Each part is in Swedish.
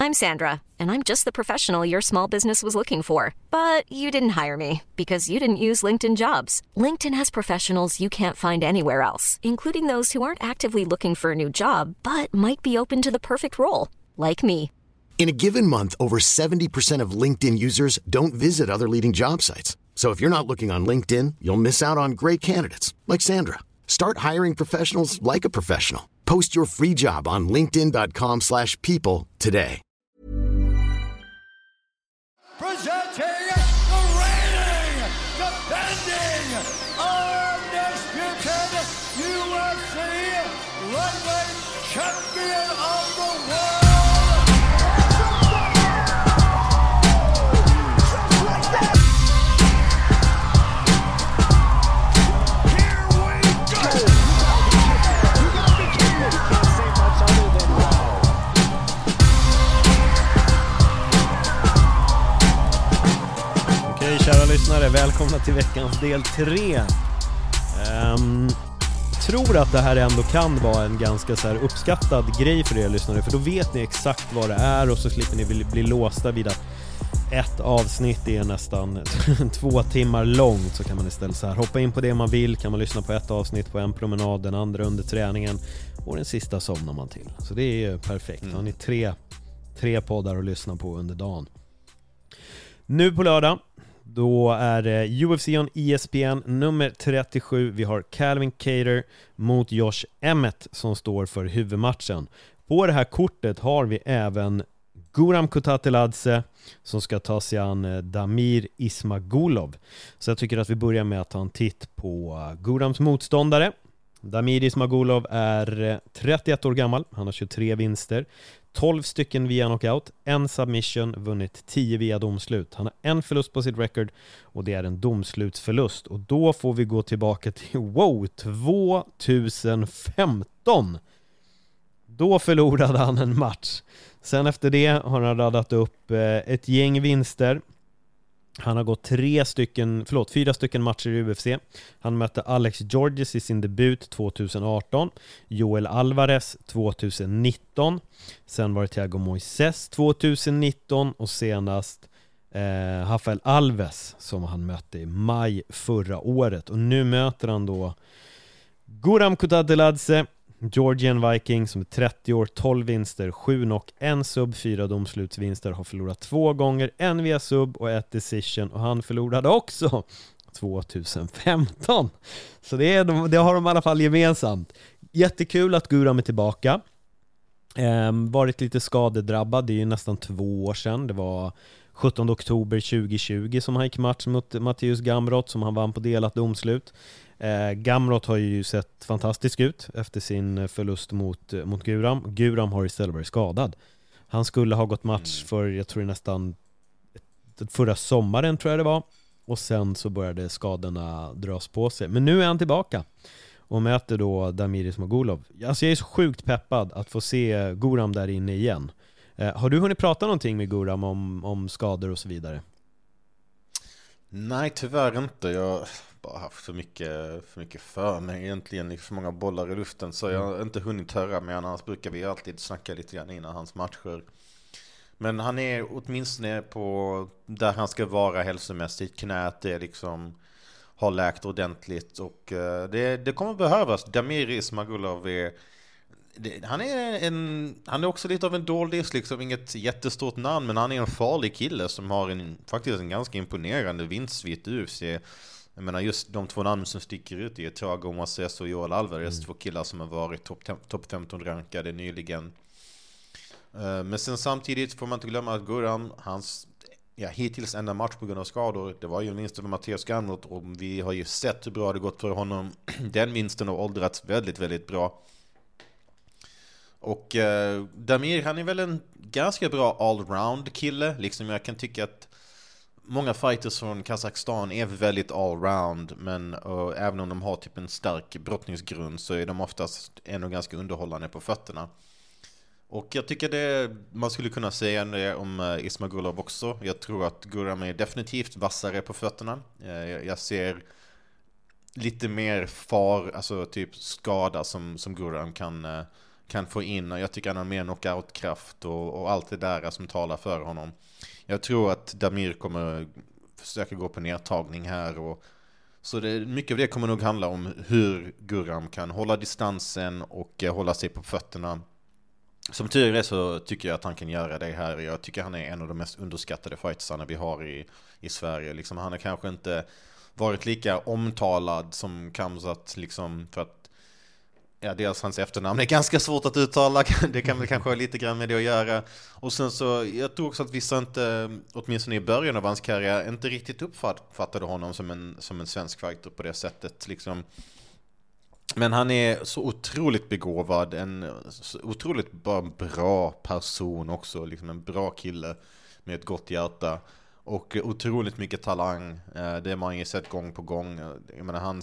I'm Sandra, and I'm just the professional your small business was looking for. But you didn't hire me because you didn't use LinkedIn Jobs. LinkedIn has professionals you can't find anywhere else, including those who aren't actively looking for a new job, but might be open to the perfect role, like me. In a given month, over 70% of LinkedIn users don't visit other leading job sites. So if you're not looking on LinkedIn, you'll miss out on great candidates like Sandra. Start hiring professionals like a professional. Post your free job on linkedin.com/people today. Presenting the reigning, defending, undisputed UFC lightweight champion of the world. Okej, kära lyssnare, välkomna till veckans del 3. Tror att det här ändå kan vara en ganska så här uppskattad grej för er lyssnare, för då vet ni exakt vad det är och så slipper ni bli låsta vid att ett avsnitt är nästan 2 timmar långt. Så kan man istället så här hoppa in på det man vill, kan man lyssna på ett avsnitt på en promenad, den andra under träningen och den sista somnar man till. Så det är ju perfekt. Har ni tre poddar att lyssna på under dagen. Nu på lördag, då är det UFC on ESPN nummer 37. Vi har Calvin Kattar mot Josh Emmett som står för huvudmatchen. På det här kortet har vi även Guram Kutateladze som ska ta sig an Damir Ismagulov. Så jag tycker att vi börjar med att ta en titt på Gurams motståndare. Damir Ismagulov är 31 år gammal. Han har 23 vinster. 12 stycken via knockout, en submission, vunnit 10 via domslut. Han har en förlust på sitt record och det är en domslutsförlust. Och då får vi gå tillbaka till 2015. Då förlorade han en match. Sen efter det har han radat upp ett gäng vinster. Han har gått 4 stycken matcher i UFC. Han mötte Alex Georges i sin debut 2018, Joel Alvarez 2019, sen var det Thiago Moises 2019 och senast Rafael Alves som han mötte i maj förra året. Och nu möter han då Guram Kutateladze, Georgian Viking som är 30 år, 12 vinster, 7 knock, 1 sub, 4 domslutsvinster, har förlorat 2 gånger, 1 via sub och 1 decision, och han förlorade också 2015. Så det har de i alla fall gemensamt. Jättekul att Guram är tillbaka. Varit lite skadedrabbad, det är ju nästan 2 år sedan. Det var 17 oktober 2020 som han gick match mot Mateusz Gamrot som han vann på delat domslut. Gamrot har ju sett fantastisk ut efter sin förlust mot Guram. Guram har istället varit skadad. Han skulle ha gått match för, jag tror nästan förra sommaren tror jag det var. Och sen så började skadorna dras på sig. Men nu är han tillbaka och möter då Damir Ismagulov. Alltså jag är så sjukt peppad att få se Guram där inne igen. Har du hunnit prata någonting med Guram om skador och så vidare? Nej, tyvärr inte. Jag har bara haft för mycket för mig egentligen, liksom många bollar i luften, så jag har inte hunnit höra med. Annars brukar vi alltid snacka lite grann innan hans matcher. Men han är åtminstone på där han ska vara hälsomässigt. Knät är liksom har läkt ordentligt och det kommer behövas. Damir Ismagulov han är också lite av en doldis, liksom inget jättestort namn, men han är en farlig kille som har faktiskt en ganska imponerande vinstsvit i UFC. Jag menar just de 2 namn som sticker ut är Thiago Moises och Joel Alvarez, 2 killar som har varit topp 15 rankade nyligen. Men sen samtidigt får man inte glömma att Guram, hans hittills enda match på grund av skador, det var ju en vinst över Mateusz Gamrot, och vi har ju sett hur bra det gått för honom. Den vinsten har åldrats väldigt, väldigt bra. Och Damir, han är väl en ganska bra allround kille. Liksom jag kan tycka att många fighters från Kazakstan är väldigt allround, men även om de har typ en stark brottningsgrund så är de oftast ändå ganska underhållande på fötterna. Och jag tycker man skulle kunna säga det om Ismagulov också. Jag tror att Guram är definitivt vassare på fötterna. Jag ser lite mer alltså typ skada som Guram kan få in. Jag tycker han har mer knockoutkraft och allt det där som talar för honom. Jag tror att Damir kommer försöka gå på nedtagning här. Så mycket av det kommer nog handla om hur Guram kan hålla distansen och hålla sig på fötterna. Som tur är så tycker jag att han kan göra det här. Jag tycker han är en av de mest underskattade fightersarna vi har i Sverige. Liksom, han har kanske inte varit lika omtalad som Khamzat, liksom, för att dels hans efternamn är ganska svårt att uttala. Det kan väl kanske ha lite grann med det att göra. Och sen så, jag tror också att vissa inte, åtminstone i början av hans karriär, inte riktigt uppfattade honom som en svensk fighter på det sättet. Liksom. Men han är så otroligt begåvad, en så otroligt bra person också. Liksom en bra kille med ett gott hjärta. Och otroligt mycket talang. Det har man ju sett gång på gång. Jag menar,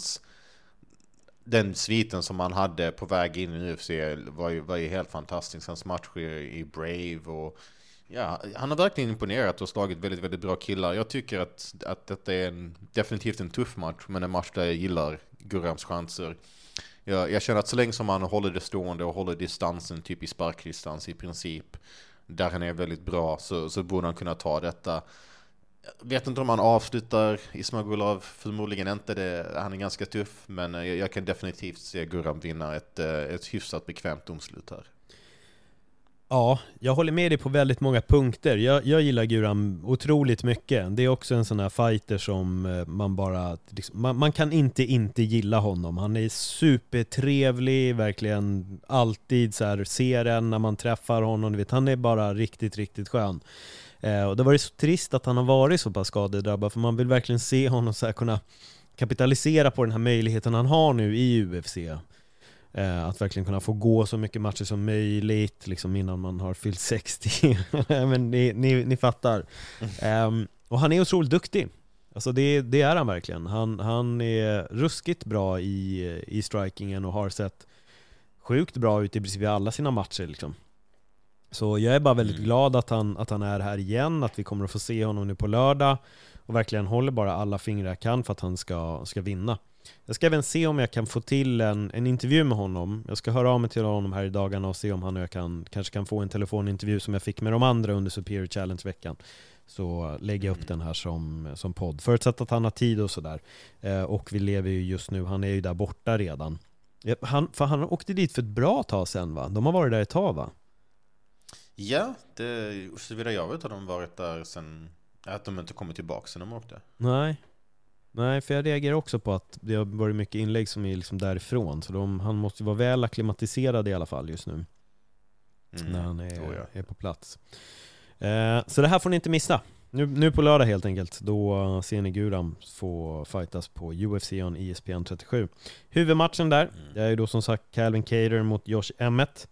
den sviten som han hade på väg in i UFC var ju helt fantastisk. Hans matcher i Brave och han har verkligen imponerat och slagit väldigt, väldigt bra killar. Jag tycker att detta är definitivt en tuff match, men en match där jag gillar Gurams chanser. Jag känner att så länge som han håller det stående och håller distansen, typ i sparkdistans i princip, där han är väldigt bra, så borde han kunna ta detta. Jag vet inte om han avslutar Ismagulov, förmodligen inte. Han är ganska tuff, men jag kan definitivt se Guram vinna ett hyfsat bekvämt domslut här. Ja, jag håller med dig på väldigt många punkter. Jag gillar Guram otroligt mycket. Det är också en sån här fighter som man bara... Man kan inte gilla honom. Han är supertrevlig, verkligen alltid så här, ser en när man träffar honom. Du vet, han är bara riktigt, riktigt skön. Och det var så trist att han har varit så pass skadedrabbad, för man vill verkligen se honom så här kunna kapitalisera på den här möjligheten han har nu i UFC. Att verkligen kunna få gå så mycket matcher som möjligt liksom innan man har fyllt 60. Men ni fattar. Och han är otroligt duktig. Alltså det är han verkligen. Han är ruskigt bra i strikingen och har sett sjukt bra ut i princip i alla sina matcher liksom. Så jag är bara väldigt glad att han är här igen, att vi kommer att få se honom nu på lördag och verkligen håller bara alla fingrar jag kan för att han ska vinna. Jag ska även se om jag kan få till en intervju med honom. Jag ska höra av mig till honom här i dagarna och se om han och jag kanske kan få en telefonintervju som jag fick med de andra under Superior Challenge-veckan. Så lägger jag upp den här som podd. Förutsatt att han har tid och sådär. Och vi lever ju just nu, han är ju där borta redan. Han åkte dit för ett bra tag sedan, va? De har varit där ett tag, va? Ja, såvida jag vet att de varit där sen, att de inte kommit tillbaka sen de åkte. Nej, för jag reagerar också på att det har varit mycket inlägg som är liksom därifrån. Så han måste vara väl akklimatiserad i alla fall just nu. När han är på plats. Så det här får ni inte missa. Nu på lördag helt enkelt. Då ser ni Guram få fightas på UFC on ESPN 37. Huvudmatchen där, det är ju då som sagt Calvin Kattar mot Josh Emmett.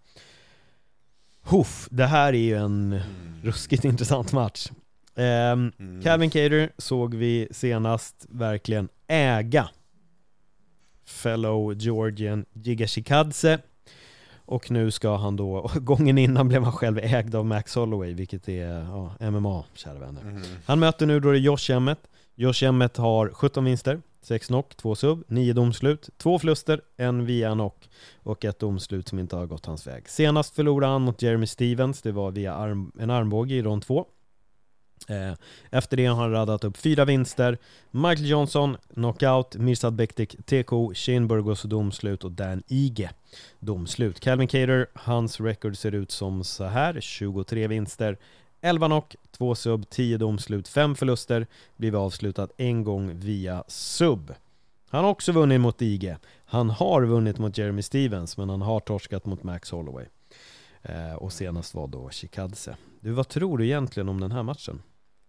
Det här är ju en ruskigt intressant match. Calvin Kattar såg vi senast verkligen äga fellow Georgian Giga Chikadze, och nu ska han då, gången innan blev han själv ägd av Max Holloway, vilket är MMA, kära vänner. Han möter nu då Josh Emmett. Josh Emmett har 17 vinster, 6 knock, 2 sub, 9 domslut, 2 förluster, 1 via knock och 1 domslut som inte har gått hans väg. Senast förlorade han mot Jeremy Stevens, det var via en armbåge i rond 2. Efter det har han radat upp 4 vinster: Michael Johnson knockout, Mirsad Bektik TK, Shane Burgos domslut och Dan Ige domslut. Calvin Kattar, hans record ser ut som så här: 23 vinster, 11 knock, 2 sub, 10 domslut, 5 förluster, blivit avslutad en gång via sub. Han har också vunnit mot Ige. Han har vunnit mot Jeremy Stevens, men han har torskat mot Max Holloway. Och senast var då Chikadze. Vad tror du egentligen om den här matchen?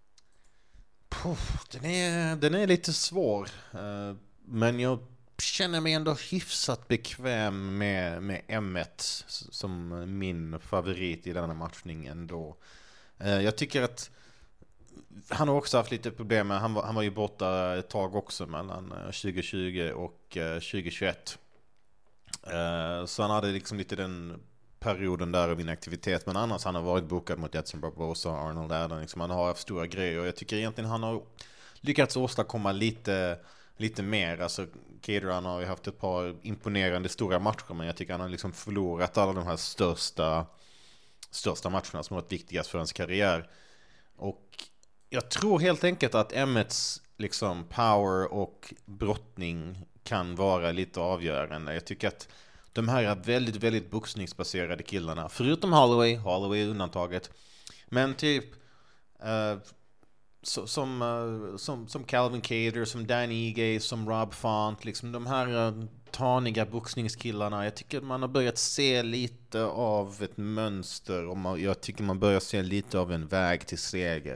Den är lite svår. Men jag känner mig ändå hyfsat bekväm med Emmett som min favorit i denna matchning ändå. Jag tycker att han har också haft lite problem med, han var ju borta ett tag också mellan 2020 och 2021. Så han hade liksom lite den perioden där av inaktivitet, men annars han har varit bokad mot Edson Barbosa och Arnold Adams. Liksom, han har haft stora grejer och jag tycker egentligen han har lyckats åstadkomma lite lite mer. Alltså Kattar, han har ju haft ett par imponerande stora matcher, men jag tycker han har liksom förlorat alla de här största matcherna som har varit viktigast för hans karriär. Och jag tror helt enkelt att Emmets liksom power och brottning kan vara lite avgörande. Jag tycker att de här är väldigt, väldigt boxningsbaserade killarna, förutom Holloway är undantaget, men typ som Calvin Kattar, som Dan Ige, som Rob Font, liksom de här taniga boxningskillarna. Jag tycker man har börjat se lite av ett mönster, och jag tycker man börjar se lite av en väg till seger,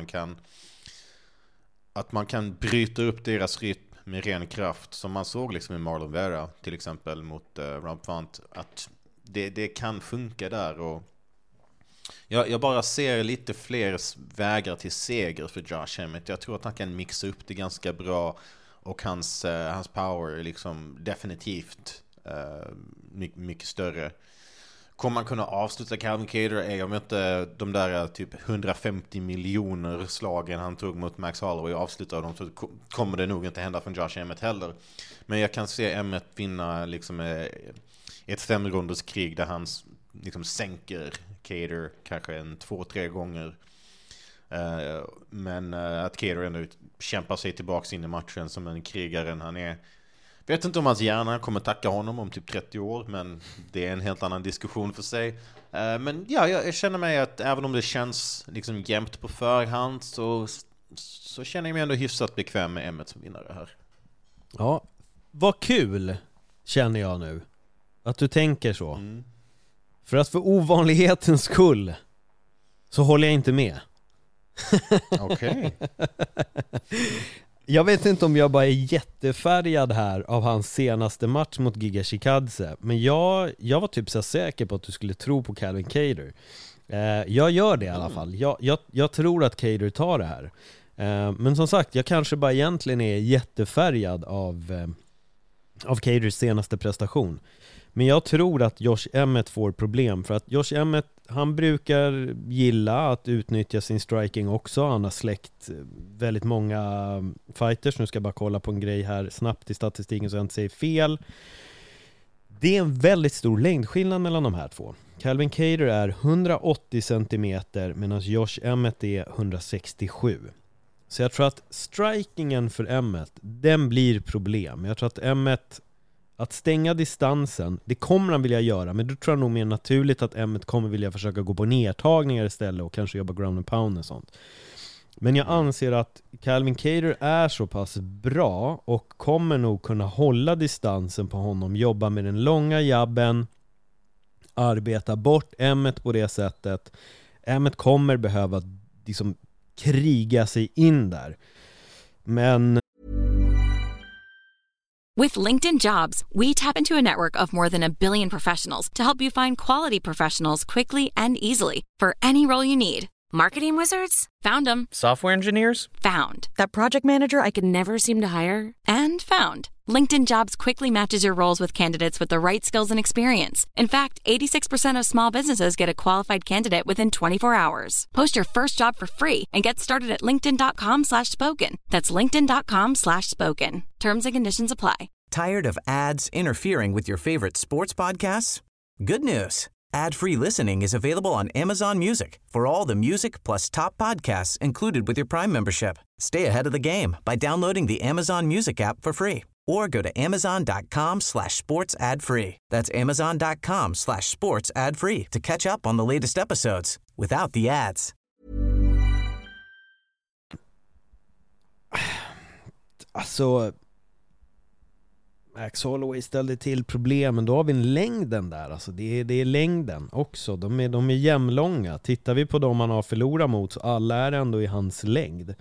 att man kan bryta upp deras rytm med ren kraft, som man såg liksom i Marlon Vera till exempel mot Rob Font, att det kan funka där. Och jag bara ser lite fler vägar till seger för Josh Emmett. Jag tror att han kan mixa upp det ganska bra, och hans power är liksom definitivt mycket större. Kommer man kunna avsluta Calvin Kattar, om inte de där typ 150 miljoner slagen han tog mot Max Holloway och avsluta dem, så kommer det nog inte hända från Josh Emmett heller. Men jag kan se Emmett vinna liksom ett 5-runders-krig där han liksom sänker Kattar kanske 2-3 gånger. Men att Kattar ändå kämpar sig tillbaka in i matchen som en krigaren han är. Vet inte om hans hjärna kommer tacka honom om typ 30 år, men det är en helt annan diskussion för sig. Men ja, jag känner mig att även om det känns liksom jämnt på förhand, så känner jag mig ändå hyfsat bekväm med Emmett som vinnare här. Ja, vad kul känner jag nu att du tänker så. För att för ovanlighetens skull så håller jag inte med. Okej. Jag vet inte om jag bara är jättefärgad här av hans senaste match mot Giga Chikadze, men jag var typ så säker på att du skulle tro på Calvin Kattar. Jag gör det i alla fall. Jag tror att Kattar tar det här. Men som sagt, jag kanske bara egentligen är jättefärgad av Kattars senaste prestation. Men jag tror att Josh Emmett får problem, för att Josh Emmett, han brukar gilla att utnyttja sin striking också. Han har släckt väldigt många fighters. Nu ska jag bara kolla på en grej här snabbt i statistiken så jag inte säger fel. Det är en väldigt stor längdskillnad mellan de här två. Calvin Kattar är 180 cm medan Josh Emmett är 167. Så jag tror att strikingen för Emmett, den blir problem. Jag tror att Emmett, att stänga distansen, det kommer han vilja göra, men då tror jag nog mer naturligt att Emmett kommer vilja försöka gå på nedtagningar istället och kanske jobba ground and pound och sånt. Men jag anser att Calvin Kattar är så pass bra och kommer nog kunna hålla distansen på honom, jobba med den långa jabben, arbeta bort Emmett på det sättet. Emmett kommer behöva liksom kriga sig in där. Men With LinkedIn Jobs, we tap into a network of more than 1 billion professionals to help you find quality professionals quickly and easily for any role you need. Marketing wizards? Found them. Software engineers? Found. That project manager I could never seem to hire? And found. LinkedIn Jobs quickly matches your roles with candidates with the right skills and experience. In fact, 86% of small businesses get a qualified candidate within 24 hours. Post your first job for free and get started at linkedin.com/spoken. That's linkedin.com/spoken. Terms and conditions apply. Tired of ads interfering with your favorite sports podcasts? Good news. Ad-free listening is available on Amazon Music for all the music plus top podcasts included with your Prime membership. Stay ahead of the game by downloading the Amazon Music app for free or go to amazon.com/sports ad free. That's amazon.com/sports ad free to catch up on the latest episodes without the ads. Alltså, Max Holloway ställde till problemen. Då har vi en längden där. Alltså det är längden också. De är jämnlånga. Tittar vi på dem man har förlorat mot, så alla är ändå i hans längd.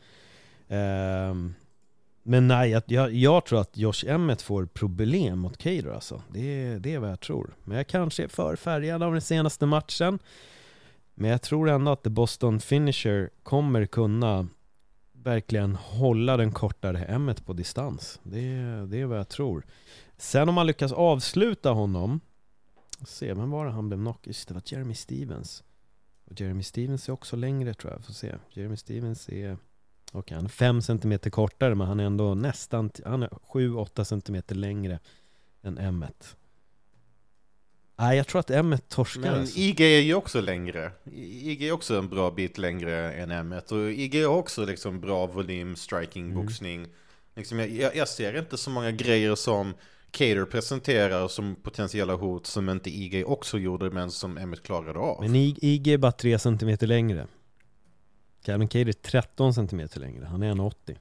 Men nej, jag tror att Josh Emmett får problem mot Kattar. Alltså. Det är vad jag tror. Men jag kanske är för färgad av den senaste matchen. Men jag tror ändå att The Boston Finisher kommer kunna verkligen hålla den kortare Emmett på distans. Det är vad jag tror. Sen om man lyckas avsluta honom, se, men var det han blev knock? Just det var Jeremy Stephens. Och Jeremy Stephens är också längre, tror jag. Får se. Jeremy Stephens är Okej, han är 5 centimeter kortare, men han är ändå nästan, han är 7-8 centimeter längre än Emmet. Nej, jag tror att Emmet torskar. Men IG är ju också längre. IG är också en bra bit längre än Emmet. Och IG är också liksom bra volym, striking, boxning. Liksom jag ser inte så många grejer som Kattar presenterar som potentiella hot som inte IG också gjorde, men som Emmet klarade av. Men IG är bara 3 centimeter längre. Calvin Kattar är 13 centimeter längre. Han är 1,80.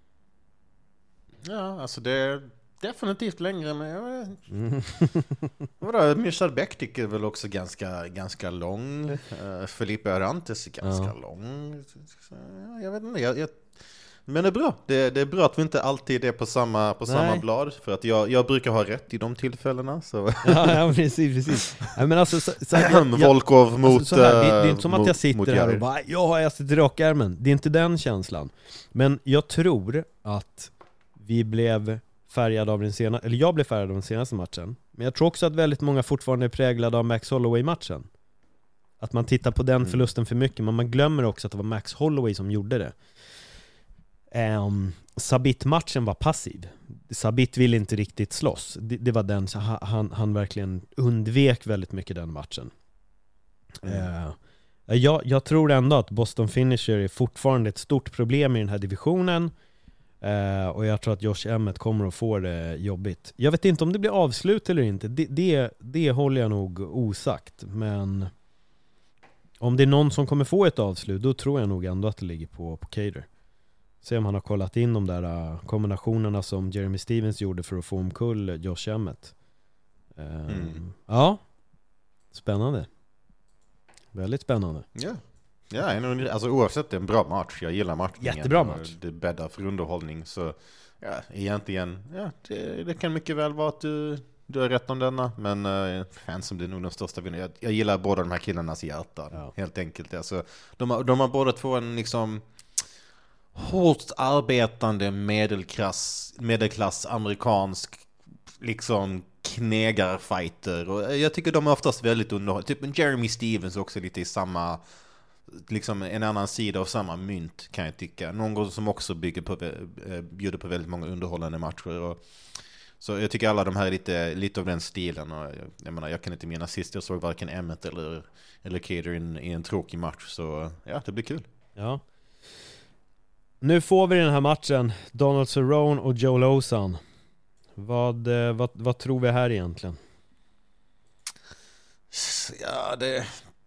Ja, alltså det är definitivt längre, men vadå, Mirsad Bek tycker väl också ganska lång. Felipe Arantes är ganska lång. Jag vet inte, men det är bra. Det är bra att vi inte alltid är på samma blad, för att jag brukar ha rätt i de tillfällena. Så. Ja, precis. Ja, men alltså, Volkov mot alltså, det är inte som att jag sitter här och bara, jag har ätit rakärmen. Det är inte den känslan. Men jag tror att vi blev färgad av jag blev färgad av den senaste matchen. Men jag tror också att väldigt många fortfarande är präglade av Max Holloway-matchen. Att man tittar på den förlusten för mycket, men man glömmer också att det var Max Holloway som gjorde det. Sabit-matchen var passiv. Sabit ville inte riktigt slåss. Det var den, så han verkligen undvek väldigt mycket den matchen. Jag tror ändå att Boston Finisher är fortfarande ett stort problem i den här divisionen. Och jag tror att Josh Emmett kommer att få det jobbigt. Jag vet inte om det blir avslut eller inte. Det håller jag nog osagt. Men om det är någon som kommer få ett avslut, då tror jag nog ändå att det ligger på Kattar. Se om han har kollat in de där kombinationerna som Jeremy Stevens gjorde för att få omkull Josh Emmett. Ja, spännande. Väldigt spännande. Ja, alltså oavsett, det är en bra match. Jag gillar matchningen. Jättebra match. Det bäddar för underhållning. Så ja, egentligen, det kan mycket väl vara att du har rätt om denna. Men fansen blir nog den största vinnaren. Jag gillar båda de här killarnas hjärtan. Helt enkelt. Alltså, de har båda två en liksom hårt arbetande medelklass amerikansk liksom knegarfighter, och jag tycker de är oftast väldigt underhållande. Typ Jeremy Stevens också lite i samma, liksom en annan sida av samma mynt, kan jag tycka. Någon som också bjuder på väldigt många underhållande matcher, och så jag tycker alla de här är lite av den stilen. Och jag menar, jag kan inte minnas sist jag såg varken Emmet eller Kattar i en tråkig match, så ja, det blir kul. Ja. Nu får vi den här matchen, Donald Cerrone och Joe Lauzon. Vad tror vi här egentligen? Ja, det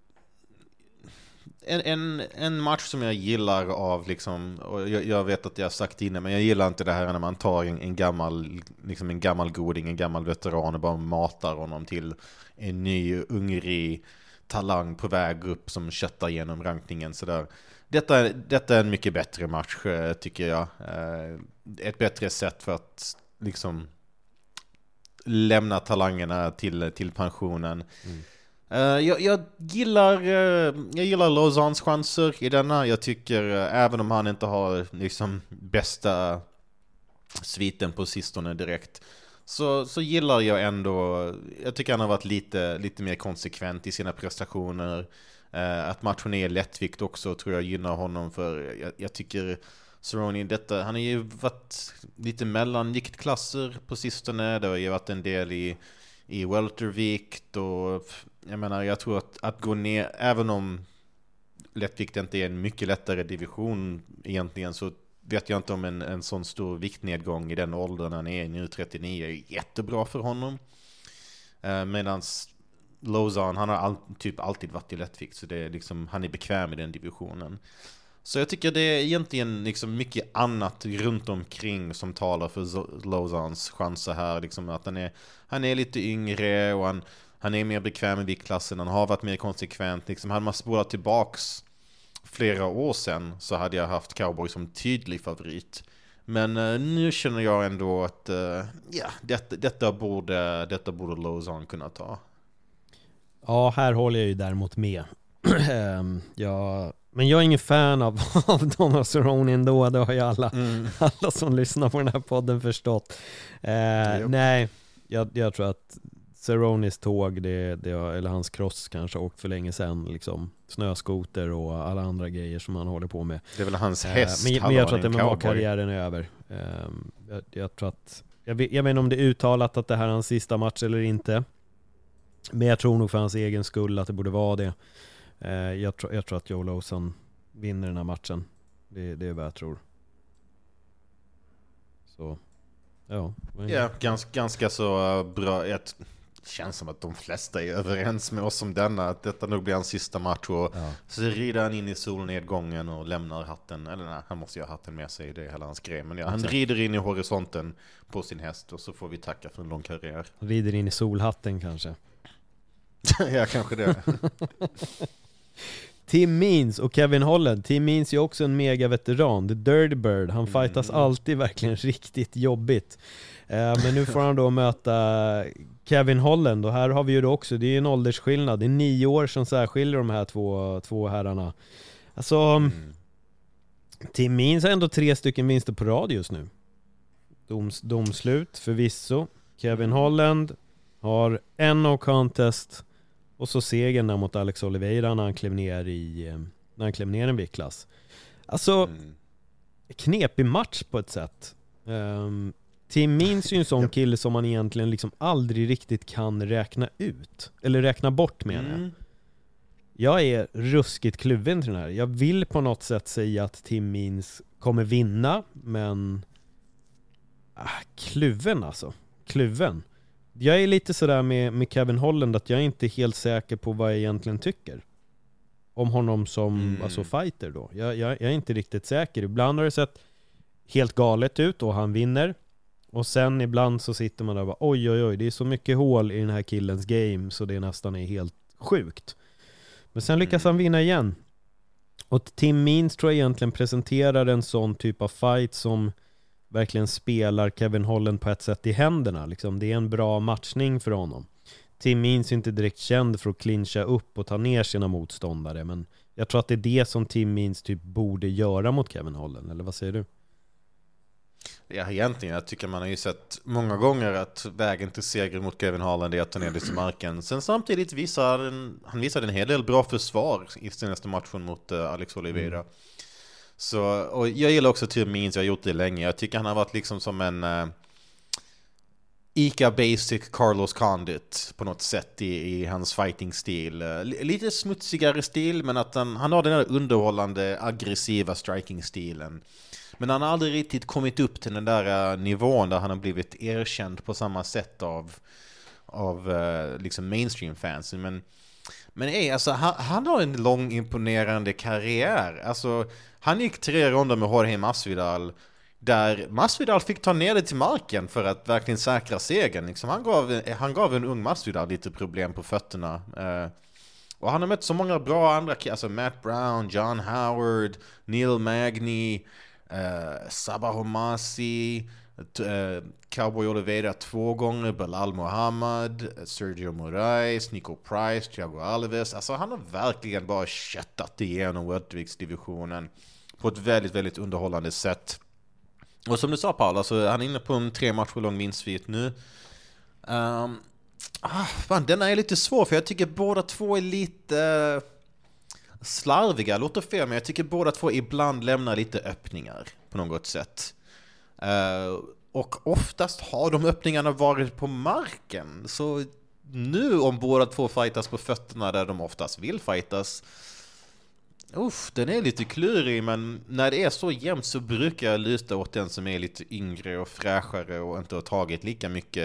en match som jag gillar av liksom, och jag vet att jag har sagt innan, men jag gillar inte det här när man tar en gammal goding, en gammal veteran och bara matar honom till en ny ungrig talang på väg upp som köttar genom rankningen sådär. Detta är en mycket bättre match, tycker jag. Ett bättre sätt för att liksom lämna talangerna till pensionen. Jag gillar Lauzons chanser i denna. Jag tycker, även om han inte har liksom bästa sviten på sistone direkt, så gillar jag ändå. Jag tycker han har varit lite mer konsekvent i sina prestationer. Att matchen är lättvikt också tror jag gynnar honom, för jag tycker Cerrone, han har ju varit lite mellan viktklasser på sistone. Det har ju varit en del i weltervikt, och jag menar, jag tror att gå ner, även om lättvikt inte är en mycket lättare division egentligen, så vet jag inte om en sån stor viktnedgång i den åldern han är nu, 39, är jättebra för honom. Medans Lauzon, han har typ alltid varit i lättvikt, så det är liksom, han är bekväm i den divisionen. Så jag tycker det är egentligen liksom mycket annat runt omkring som talar för Lauzons chanser här. Liksom att han är lite yngre, och han är mer bekväm i viktklassen. Han har varit mer konsekvent. Liksom, hade man spolat tillbaks flera år sedan så hade jag haft Cowboy som tydlig favorit. Men nu känner jag ändå att detta borde Lauzon kunna ta. Ja, här håller jag ju däremot med. Men jag är ingen fan av Donald Cerrone ändå. Det har ju alla som lyssnar på den här podden förstått. Nej, jag tror att Cerrones tåg, eller hans cross kanske åkt för länge sedan. Liksom. snöskoter och alla andra grejer som han håller på med. Det är väl hans häst. Men jag tror att MMA-karriären är över. Jag tror att jag vet inte om det är uttalat att det här är hans sista match eller inte. Men jag tror nog för hans egen skull att det borde vara det. Jag tror att Joe Lauzon vinner den här matchen. Det är vad jag tror. Så, ja. Ja, ganska så bra. Det känns som att de flesta är överens med oss om denna. Att detta nog blir hans sista match. Och så rider han in i solnedgången och lämnar hatten. Eller nej, han måste ju ha hatten med sig. Det är hela hans grej. Men ja, han rider in i horisonten på sin häst. Och så får vi tacka för en lång karriär. Rider in i solhatten kanske. Ja, kanske det. Tim Means och Kevin Holland. Tim Means är också en mega-veteran. The Dirty Bird. Han fightas alltid verkligen riktigt jobbigt. Men nu får han då möta Kevin Holland. Och här har vi ju då också, det är en åldersskillnad. Det är 9 år som särskiljer de här två herrarna. Alltså, Tim Means har ändå 3 stycken vinster på rad just nu. Domslut förvisso. Kevin Holland har en no contest. Och så segern där mot Alex Oliveira när han klev ner en viktklass. Alltså, knepig match på ett sätt. Tim Means är ju en sån kille som man egentligen liksom aldrig riktigt kan räkna ut. Eller räkna bort menar jag. Jag är ruskigt kluven till den här. Jag vill på något sätt säga att Tim Means kommer vinna. Men kluven alltså. Kluven. Jag är lite sådär med Kevin Holland att jag är inte helt säker på vad jag egentligen tycker om honom som alltså fighter då. Jag är inte riktigt säker. Ibland har det sett helt galet ut och han vinner. Och sen ibland så sitter man där och bara oj, det är så mycket hål i den här killens game så det nästan är helt sjukt. Men sen lyckas han vinna igen. Och Tim Means tror jag egentligen presenterar en sån typ av fight som verkligen spelar Kevin Holland på ett sätt i händerna. Liksom. Det är en bra matchning för honom. Tim Means är inte direkt känd för att clincha upp och ta ner sina motståndare. Men jag tror att det är det som Tim Means typ borde göra mot Kevin Holland. Eller vad säger du? Ja, egentligen. Jag tycker man har ju sett många gånger att vägen till seger mot Kevin Holland är att ta ner det till marken. Sen samtidigt visade en hel del bra försvar i senaste matchen mot Alex Oliveira. Så, och jag gillar också Tim Means, jag har gjort det länge. Jag tycker han har varit liksom som en Ica Basic Carlos Condit på något sätt i hans fighting-stil. Lite smutsigare stil, men att han har den här underhållande, aggressiva striking-stilen. Men han har aldrig riktigt kommit upp till den där nivån där han har blivit erkänd på samma sätt av liksom mainstream-fans. Men alltså, han har en lång imponerande karriär. Alltså, han gick 3 ronder med Jorge Masvidal där Masvidal fick ta ner det till marken för att verkligen säkra segern. Liksom, han gav en ung Masvidal lite problem på fötterna. Och han har mött så många bra andra, alltså Matt Brown, John Howard, Neil Magny, Sabah Homasi, Cowboy Oliveira 2 gånger, Belal Muhammad, Sergio Moraes, Nico Price, Thiago Alves. Alltså han har verkligen bara köttat igenom welterviktsdivisionen på ett väldigt, väldigt underhållande sätt. Och som du sa, Paul, alltså, han är inne på en 3 matcher lång vinstsvit nu. Den är lite svår för jag tycker båda två är lite slarviga, låter fel, men jag tycker båda två ibland lämnar lite öppningar på något sätt. Och oftast har de öppningarna varit på marken. Så nu om båda två fightas på fötterna där de oftast vill fightas, den är lite klurig, men när det är så jämnt så brukar jag luta åt den som är lite yngre och fräschare och inte har tagit lika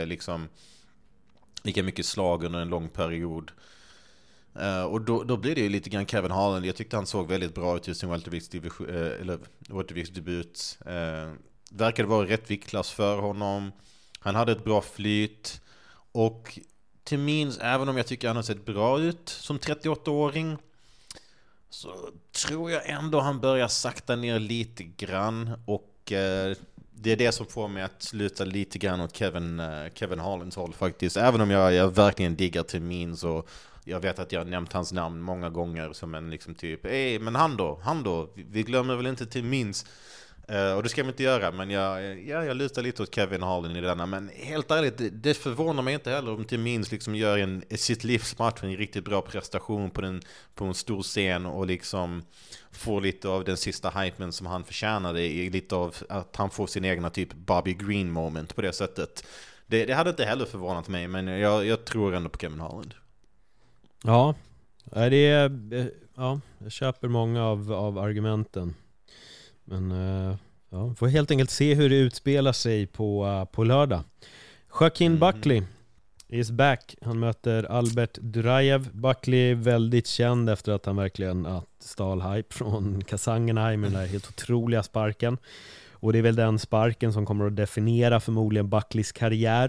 mycket slag under en lång period. Och då blir det ju lite grann Kevin Holland. Jag tyckte han såg väldigt bra ut i sin welterviktsdebut. Verkade vara rätt viktklass för honom. Han hade ett bra flyt. Och till minst, även om jag tycker han har sett bra ut som 38-åring, så tror jag ändå han börjar sakta ner lite grann. Och det är det som får mig att sluta lite grann åt Kevin Hollands håll faktiskt. Även om jag verkligen diggar till minst, och jag vet att jag har nämnt hans namn många gånger som en liksom typ, men han då, vi glömmer väl inte till minst. Och det ska man inte göra, men jag lutar lite åt Kevin Holland i denna. Men helt ärligt, det förvånar mig inte heller om inte minst liksom gör sitt livsmatch en riktigt bra prestation på en stor scen och liksom får lite av den sista hypen som han förtjänade, lite av att han får sin egna typ Bobby Green moment på det sättet. Det hade inte heller förvånat mig, men jag tror ändå på Kevin Holland. Ja, jag köper många av argumenten. Men får helt enkelt se hur det utspelar sig på lördag. Joaquin Buckley is back. Han möter Albert Duraev. Buckley är väldigt känd efter att han verkligen stal hype från Kasanganaj med den där helt otroliga sparken. Och det är väl den sparken som kommer att definiera förmodligen Buckleys karriär.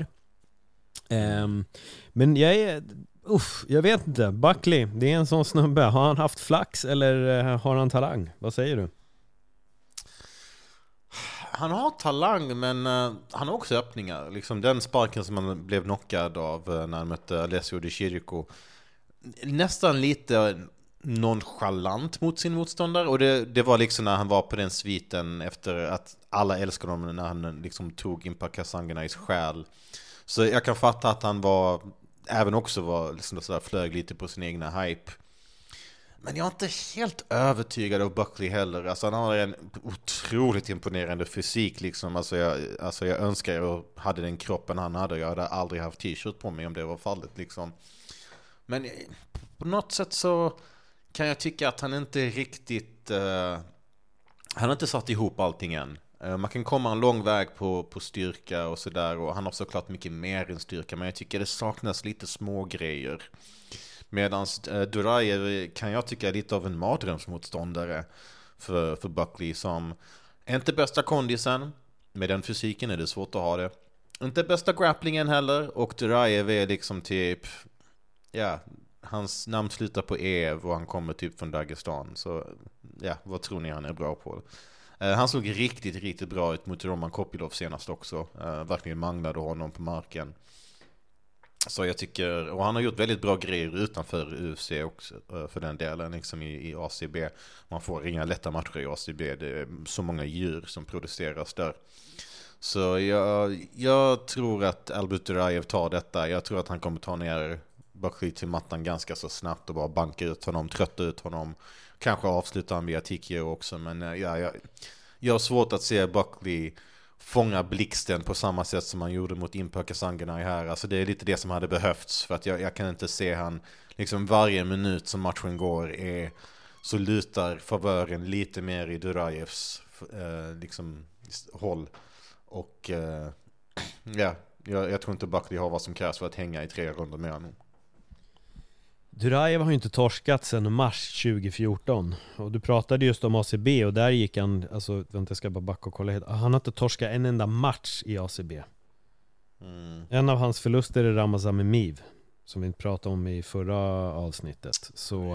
Men jag vet inte. Buckley, det är en sån snubbe. Har han haft flax eller har han talang? Vad säger du? Han har talang, men han har också öppningar. Liksom den sparken som han blev knockad av när han mötte Alessio Di Chirico. Nästan lite nonchalant mot sin motståndare. Och det var liksom när han var på den sviten efter att alla älskade honom, när han liksom tog in på Kasanganajs själ. Så jag kan fatta att han även var liksom så där, flög lite på sin egna hype. Men jag är inte helt övertygad av Buckley heller. Alltså han har en otroligt imponerande fysik liksom. Alltså jag önskar jag hade den kroppen han hade. Jag hade aldrig haft t-shirt på mig om det var fallet liksom. Men på något sätt så kan jag tycka att han inte riktigt han har inte satt ihop allting än. Man kan komma en lång väg på styrka och sådär, och han har såklart mycket mer än styrka, men jag tycker det saknas lite små grejer. Medan Duraev kan jag tycka är lite av en mardrömsmotståndare för Buckley, som inte bästa kondisen. Med den fysiken är det svårt att ha det. Inte bästa grapplingen heller, och Duraev är liksom typ, hans namn slutar på Ev och han kommer typ från Dagestan. Så vad tror ni han är bra på? Han såg riktigt, riktigt bra ut mot Roman Kopylov senast också. Verkligen manglade honom på marken. Så jag tycker, och han har gjort väldigt bra grejer utanför UFC också, för den delen, liksom i ACB. Man får inga lätta matcher i ACB. Det är så många djur som produceras där. Så jag tror att Albert Duraev tar detta. Jag tror att han kommer ta ner Buckley till mattan ganska så snabbt och bara banka ut honom, trötta ut honom. Kanske avsluta han via TKO också, men jag har svårt att se Buckley fånga blixten på samma sätt som han gjorde mot Impa Kasanganaj här. Alltså det är lite det som hade behövts, för att jag kan inte se han liksom varje minut som matchen går så lutar favören lite mer i Duraevs liksom håll. Och jag tror inte Buckley har vad som krävs för att hänga i 3 rundor med honom. Duraev har ju inte torskat sedan mars 2014. Och du pratade just om ACB, och där gick han, jag ska bara backa och kolla. Han har inte torskat en enda match i ACB. En av hans förluster är Ramazan Memiv, som vi pratade om i förra avsnittet. Så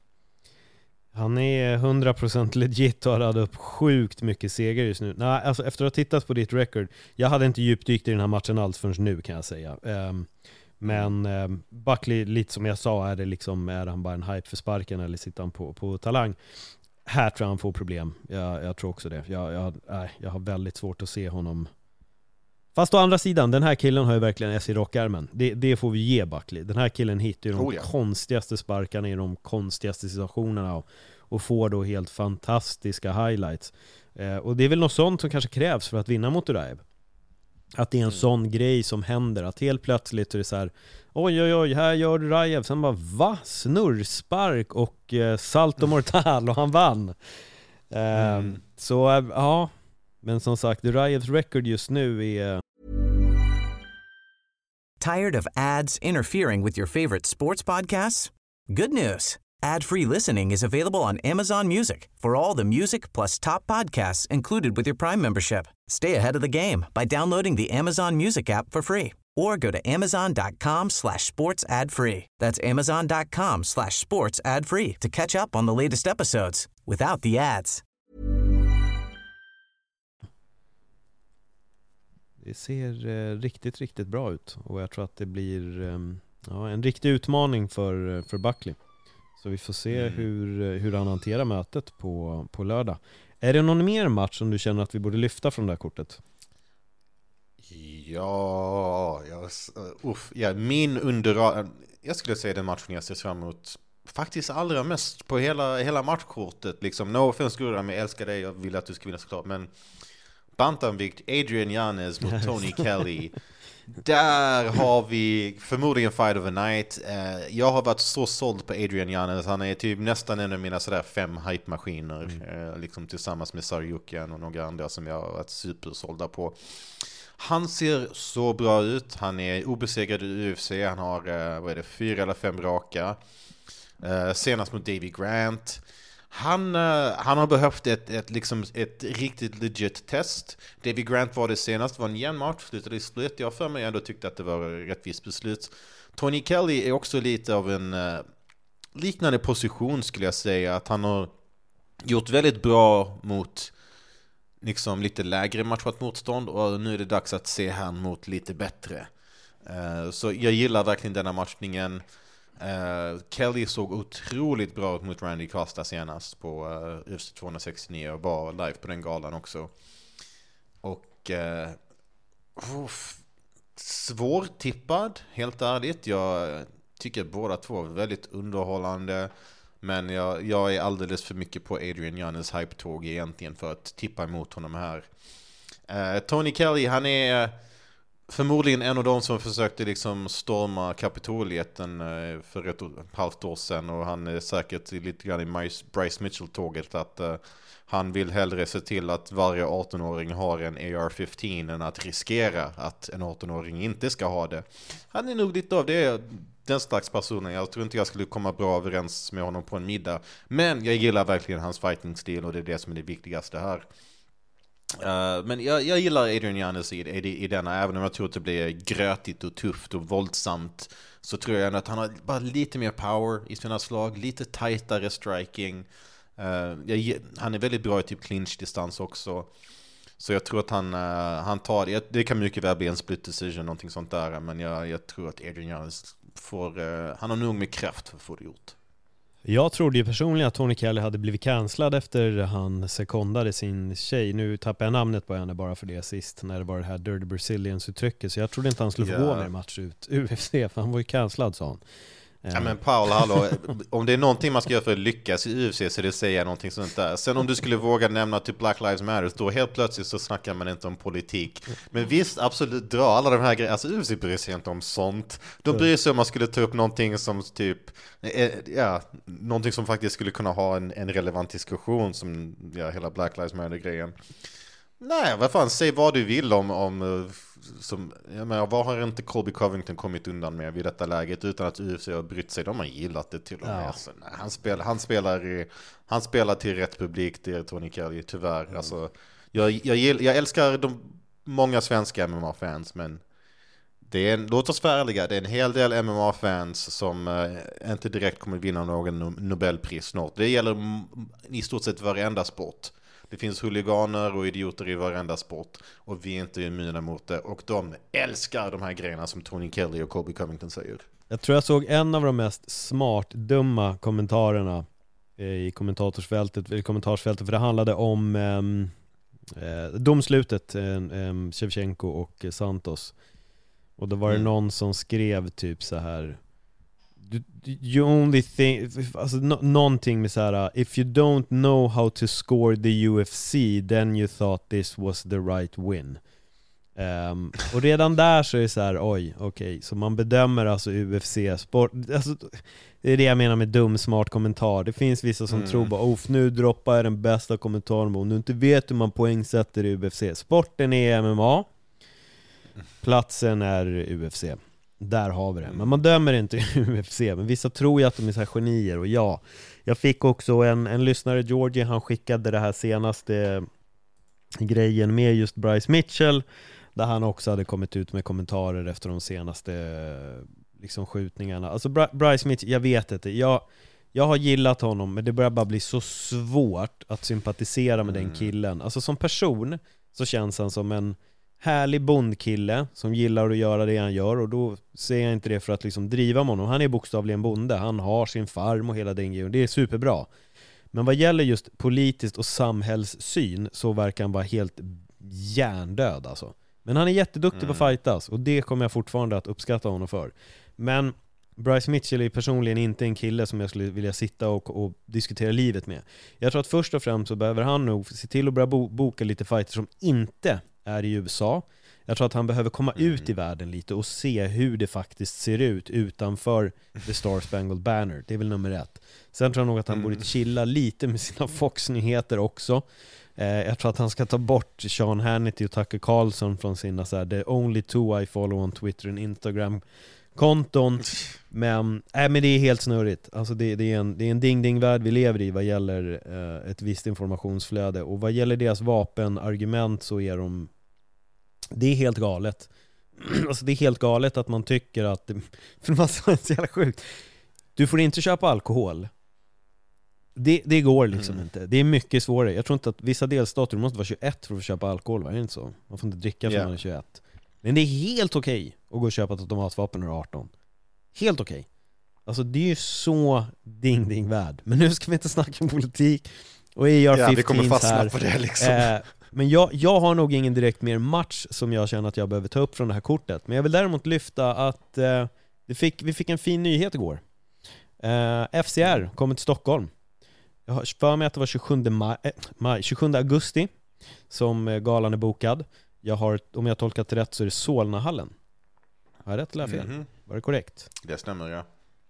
han är 100% legit och hade upp sjukt mycket seger just nu. Nej, alltså efter att ha tittat på ditt record, jag hade inte djupdykt i den här matchen alls förrän nu, kan jag säga. Men Buckley, lite som jag sa, är han bara en hype för sparken, eller sitter han på talang? Här tror jag han får problem. Jag tror också det. Jag har väldigt svårt att se honom. Fast å andra sidan, den här killen har ju verkligen S i rockärmen. Det får vi ge Buckley. Den här killen hittar ju de konstigaste sparkarna i de konstigaste situationerna och får då helt fantastiska highlights. Och det är väl något sånt som kanske krävs för att vinna mot Duraev. Att det är en sån grej som händer, att helt plötsligt är det så här: oj, här gör Duraev. Sen bara, va? Snurrspark och salto mortal, och han vann. Så ja, men som sagt, Duraevs record just nu är... Tired of ads interfering with your favorite sports podcasts? Good news. Ad-free listening is available on Amazon Music for all the music plus top podcasts included with your Prime membership. Stay ahead of the game by downloading the Amazon Music app for free or go to amazon.com/sports ad free. That's amazon.com/sports ad free to catch up on the latest episodes without the ads. Det ser riktigt, riktigt bra ut, och jag tror att det blir en riktig utmaning för Buckley. Så vi får se hur han hanterar mötet på lördag. Är det någon mer match som du känner att vi borde lyfta från det här kortet? Jag skulle säga den matchen jag ser fram emot faktiskt allra mest på hela matchkortet. Liksom, no offense Gurra, men jag älskar dig, jag vill att du ska vinna såklart. Men bantamvikt, Adrian Yanez mot Tony Kelly. Där har vi förmodligen fight of the night. Jag har varit så såld på Adrian Yanez. Han är typ nästan en av mina sådär 5 hype-maskiner. Liksom tillsammans med Sarjukian och några andra som jag har varit supersålda på. Han ser så bra ut. Han är obesegrad i UFC. Han har 4 eller 5 raka. Senast mot Davy Grant. Han har behövt ett riktigt legit test. Davy Grant var det senast, var en jämn match, slutade i split. Jag för mig ändå tyckte att det var ett rättvist beslut. Tony Kelly är också lite av en liknande position, skulle jag säga. Att han har gjort väldigt bra mot liksom lite lägre matchat motstånd, och nu är det dags att se han mot lite bättre. Så jag gillar verkligen denna matchningen. Kelly såg otroligt bra ut mot Randy Costa senast på UFC 269 och var live på den galan också. Och svårtippad, helt ärligt. Jag tycker båda två är väldigt underhållande, men jag är alldeles för mycket på Adrian Yanez hype-tåg egentligen för att tippa emot honom här. Tony Kelly, han är förmodligen en av de som försökte liksom storma Kapitoliet för ett halvt år sedan, och han är säkert lite grann i Bryce Mitchell-tåget att han vill hellre se till att varje 18-åring har en AR-15 än att riskera att en 18-åring inte ska ha det. Han är nog lite av det, den slags personen. Jag tror inte jag skulle komma bra överens med honom på en middag, men jag gillar verkligen hans fighting-stil, och det är det som är det viktigaste här. Men jag gillar Adrian Yanez i denna, även om jag tror att det blir grötigt och tufft och våldsamt, så tror jag ändå att han har bara lite mer power i sina slag, lite tajtare striking. Han är väldigt bra i typ clinch-distans också, så jag tror att han tar det. Det kan mycket väl bli en split decision, någonting sånt där, men jag tror att Adrian Yanez han har nog med kraft för att få det gjort. Jag trodde ju personligen att Tony Kelly hade blivit cancellad efter han sekondade sin tjej. Nu tappar jag namnet på henne bara för det sist, när det var det här Dirty Brazilians-uttrycket. Så jag trodde inte han skulle få gå med match ut UFC, för han var ju cancellad, sa han. Ja, men Paul, hallå, om det är någonting man ska göra för att lyckas i UFC, så är det att säga någonting sånt där. Sen om du skulle våga nämna typ Black Lives Matter, då helt plötsligt så snackar man inte om politik. Men visst, absolut, dra alla de här grejerna. Alltså UFC bryr sig inte om sånt. De bryr sig om man skulle ta upp någonting som typ, någonting som faktiskt skulle kunna ha en relevant diskussion, som hela Black Lives Matter-grejen. Nej, vad fan, säg vad du vill om som, jag menar, vad har inte Colby Covington kommit undan med vid detta läget utan att UFC har brytt sig? De har gillat det till och med. Alltså, nej, han spelar till rätt publik, det är Tony Kelly, tyvärr. Alltså, jag älskar de många svenska MMA-fans, men låt oss vara ärliga, det är en hel del MMA-fans som inte direkt kommer vinna någon Nobelpris snart. Det gäller i stort sett varenda sport. Det finns huliganer och idioter i varenda sport, och vi är inte immuna mot det, och de älskar de här grejerna som Tony Kelly och Colby Covington säger. Jag tror jag såg en av de mest smart-dumma kommentarerna i kommentarsfältet, för det handlade om domslutet, Shevchenko och Santos. Och då var det någon som skrev typ så här: you only think, alltså någonting med så här: if you don't know how to score the UFC, then you thought this was the right win. Och redan där så är det så här, okej, så man bedömer alltså UFC-sport, alltså, det är det jag menar med dum smart kommentar. Det finns vissa som tror bara, nu droppar jag den bästa kommentaren, om du inte vet hur man poängsätter i UFC. Sporten är MMA, platsen är UFC. Där har vi det. Men man dömer inte i UFC. Men vissa tror ju att de är så här genier. Och jag fick också en lyssnare, Georgie, han skickade det här senaste grejen med just Bryce Mitchell, där han också hade kommit ut med kommentarer efter de senaste liksom skjutningarna. Alltså Bryce Mitchell, jag vet inte. Jag har gillat honom, men det börjar bara bli så svårt att sympatisera med den killen. Alltså som person så känns han som en härlig bondkille som gillar att göra det han gör, och då ser jag inte det för att liksom driva med honom. Han är bokstavligen bonde, han har sin farm och hela den grejen, det är superbra. Men vad gäller just politiskt och samhällssyn så verkar han vara helt hjärndöd alltså. Men han är jätteduktig på fightas och det kommer jag fortfarande att uppskatta honom för. Men Bryce Mitchell är personligen inte en kille som jag skulle vilja sitta och diskutera livet med. Jag tror att först och främst så behöver han nog se till att börja boka lite fighter som inte är i USA. Jag tror att han behöver komma ut i världen lite och se hur det faktiskt ser ut utanför The Star Spangled Banner. Det är väl nummer 1. Sen tror jag nog att han borde chilla lite med sina Fox-nyheter också. Jag tror att han ska ta bort Sean Hannity och Tucker Carlson från sina så här, the only two I follow on Twitter and Instagram-konton. Men det är helt snurrigt. Alltså det är en ding-ding-värld vi lever i vad gäller ett visst informationsflöde. Och vad gäller deras vapenargument så är det är helt galet. Alltså det är helt galet att man tycker att för man är så jävla sjukt. Du får inte köpa alkohol. Det går liksom inte. Det är mycket svårare. Jag tror inte att vissa delstater måste vara 21 för att köpa alkohol, var det inte så? Man får inte dricka för man är 21. Men det är helt okej att gå och köpa ett automatvapen när du är 18. Helt okej. Alltså det är ju så ding värld. Men nu ska vi inte snacka om politik och AR-15 vi kommer fastna här. På det liksom. Men jag har nog ingen direkt mer match som jag känner att jag behöver ta upp från det här kortet. Men jag vill däremot lyfta att vi fick en fin nyhet igår. FCR kommer till Stockholm. Jag har för mig att det var 27 augusti som galan är bokad. Om jag tolkat rätt så är det Solnahallen. Har jag rätt eller fel? Var det korrekt? Det stämmer, ja.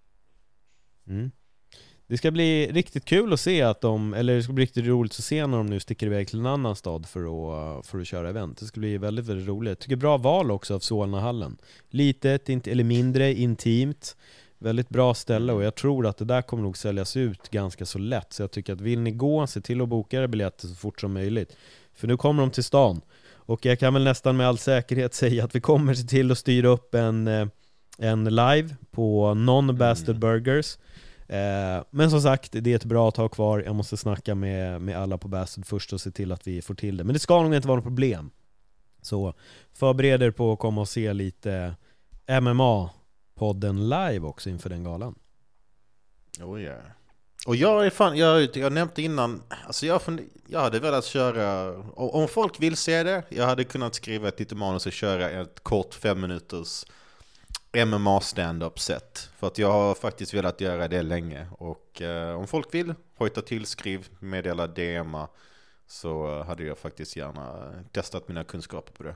Det ska bli riktigt kul att se det ska bli riktigt roligt att se när de nu sticker iväg till en annan stad för att köra event. Det ska bli väldigt, väldigt roligt. Jag tycker bra val också av Solnahallen. Litet, eller mindre, intimt. Väldigt bra ställe och jag tror att det där kommer nog säljas ut ganska så lätt. Så jag tycker att vill ni gå, se till att boka era biljetter så fort som möjligt. För nu kommer de till stan. Och jag kan väl nästan med all säkerhet säga att vi kommer se till att styra upp en live på Non-Bastard Burgers. Men som sagt, det är ett bra tag kvar. Jag måste snacka med alla på Bastard först och se till att vi får till det. Men det ska nog inte vara något problem. Så förbered er på att komma och se lite MMA-podden live också inför den galan. Oh yeah. Och jag nämnde innan, alltså jag hade velat köra, om folk vill se det, jag hade kunnat skriva ett litet manus och köra ett kort 5 minuters MMA stand-up set. För att jag har faktiskt velat göra det länge. Och om folk vill, hojta till, skriv, meddela, DMa, så hade jag faktiskt gärna testat mina kunskaper på det.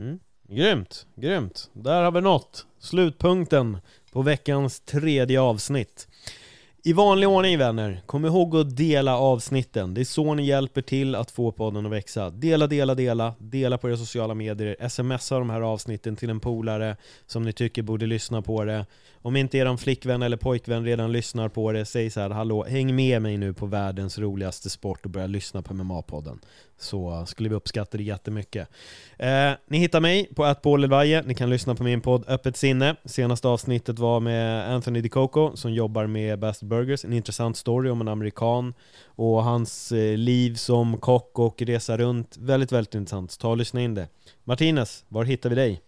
Grymt. Där har vi nått slutpunkten på veckans 3:e avsnitt. I vanlig ordning, vänner, kom ihåg att dela avsnitten. Det är så ni hjälper till att få podden att växa. Dela på era sociala medier. Smsa de här avsnitten till en polare som ni tycker borde lyssna på det. Om inte eran flickvän eller pojkvän redan lyssnar på det, säg så här: hallå, häng med mig nu på världens roligaste sport och börja lyssna på MMA-podden. Så skulle vi uppskatta det jättemycket. Ni hittar mig på @paulelvaje. Ni kan lyssna på min podd Öppet sinne. Senaste avsnittet var med Anthony DiCoco som jobbar med Bastard Burgers. En intressant story om en amerikan och hans liv som kock och resa runt. Väldigt, väldigt intressant. Ta och lyssna in det. Martinez, var hittar vi dig?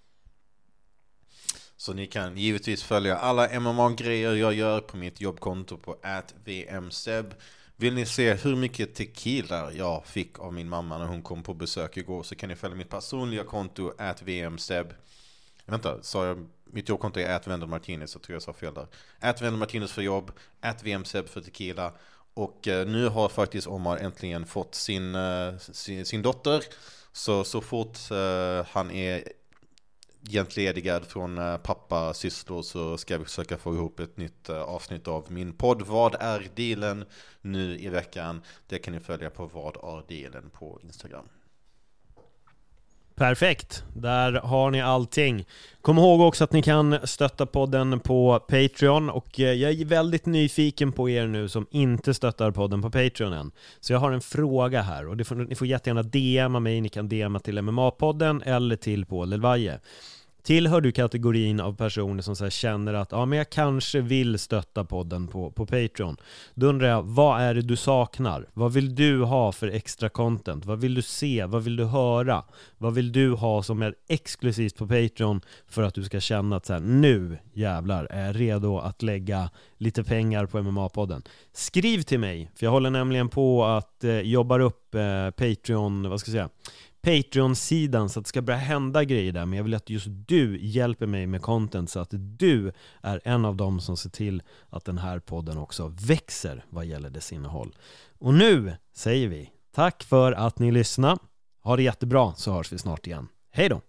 Så ni kan givetvis följa alla MMA-grejer jag gör på mitt jobbkonto på @vmseb. Vill ni se hur mycket tequila jag fick av min mamma när hon kom på besök igår, så kan ni följa mitt personliga konto @vmseb. Vänta, sa jag mitt jobbkonto är @vendelmartinez, så tror jag sa fel där. @vendelmartinez för jobb, @vmseb för tequila. Och nu har faktiskt Omar äntligen fått sin dotter. Så fort han är egentligen från pappa, syster, så ska vi försöka få ihop ett nytt avsnitt av min podd Vad är dealen nu i veckan. Det kan ni följa på Vad är dealen på Instagram. Perfekt, där har ni allting. Kom ihåg också att ni kan stötta podden på Patreon. Och jag är väldigt nyfiken på er nu som inte stöttar podden på Patreon än. Så jag har en fråga här, och ni får jättegärna DMa mig. Ni kan DMa till MMA-podden eller till Paul Elvaje. Tillhör du kategorin av personer som så här känner att men jag kanske vill stötta podden på Patreon? Då undrar jag, vad är det du saknar? Vad vill du ha för extra content? Vad vill du se? Vad vill du höra? Vad vill du ha som är exklusivt på Patreon för att du ska känna att så här, nu jävlar är jag redo att lägga lite pengar på MMA-podden? Skriv till mig, för jag håller nämligen på att jobba upp Patreon-sidan så att det ska börja hända grejer där. Men jag vill att just du hjälper mig med content så att du är en av dem som ser till att den här podden också växer vad gäller dess innehåll. Och nu säger vi tack för att ni lyssnar. Ha det jättebra, så hörs vi snart igen. Hej då!